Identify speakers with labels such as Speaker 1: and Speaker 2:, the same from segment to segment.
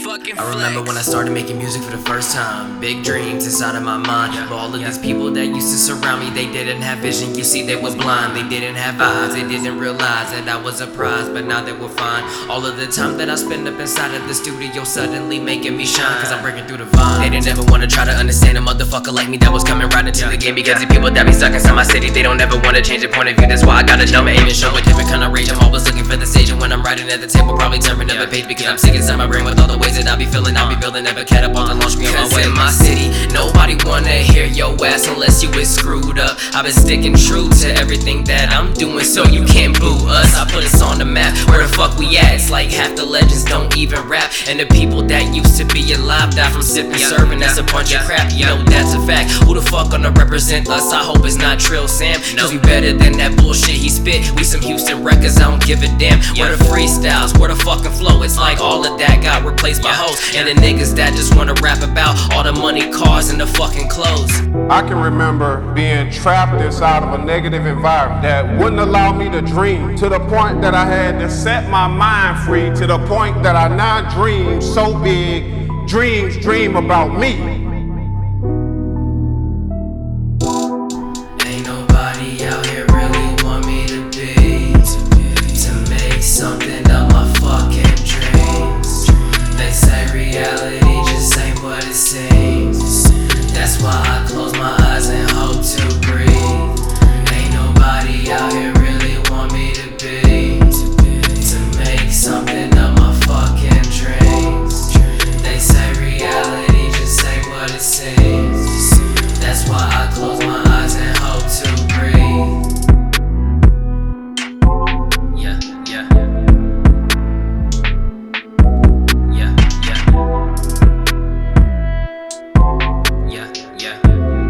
Speaker 1: fucking
Speaker 2: I remember when I started making music for the first time. Big dreams inside of my mind. But all of these people that used to surround me, they didn't have vision. You see, they were blind. They didn't have eyes. They didn't realize that I was a prize. But now they were fine. All of the time that I spend up inside of the studio suddenly making me shine. Cause I'm breaking through the vine. They didn't ever wanna try to understand a motherfucker like me that was coming right into the game. Because the people that be stuck inside my city, they don't ever wanna change their point of view. That's why I gotta jump and aim and show a different kind of rage. I'm always looking for the stage, and when I'm writing at the table, probably turn another page. Because I'm sick inside my brain with all the ways that I be feeling. I'll be building, never catapult and launch me on my way. In my city, nobody wanna hear your ass unless you is screwed up. I've been sticking true to everything that I'm doing, so you can't boo us. I put us on the map, where the fuck we at? It's like half the legends don't even rap, and the people that used to be alive die from sipping, serving. That's a bunch of crap, you know that's a fact. Who the fuck gonna represent us? I hope it's not Trill Sam, cause we better than that bullshit he spit. We some Houston records, I don't give a damn. Where the freestyles, where the fucking flow? It's like all of that got replaced by hoes, and the niggas that just wanna rap about all the money, cars, and the fucking clothes.
Speaker 3: I can remember being trapped inside of a negative environment that wouldn't allow me to dream, to the point that I had to set my mind free, to the point that I now dream so big, dreams dream about me.
Speaker 2: Ain't nobody out here really want me to be, to make something of my fucking dreams. They say reality just ain't what it seems. That's why I close my eyes and hope to breathe. Ain't nobody out here really want me to be, to make something of my fucking dreams. They say reality just ain't what it seems. That's why I close my eyes and hope to breathe. Yeah, yeah. Yeah, yeah. Yeah, yeah.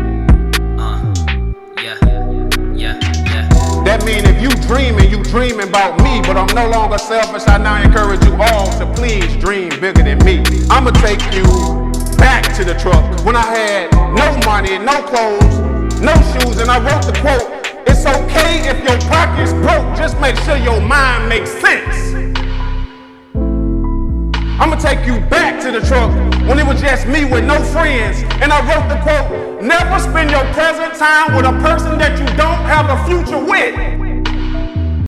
Speaker 2: Yeah, yeah.
Speaker 3: That mean if you dreaming about me, but I'm no longer selfish. I now encourage you all to please dream bigger than me. I'ma take you back to the truck when I had no money, no clothes, no shoes, and I wrote the quote, "It's okay if your pocket's broke, just make sure your mind makes sense." I'ma take you back to the truck when it was just me with no friends, and I wrote the quote, "Never spend your present time with a person that you don't have a future with."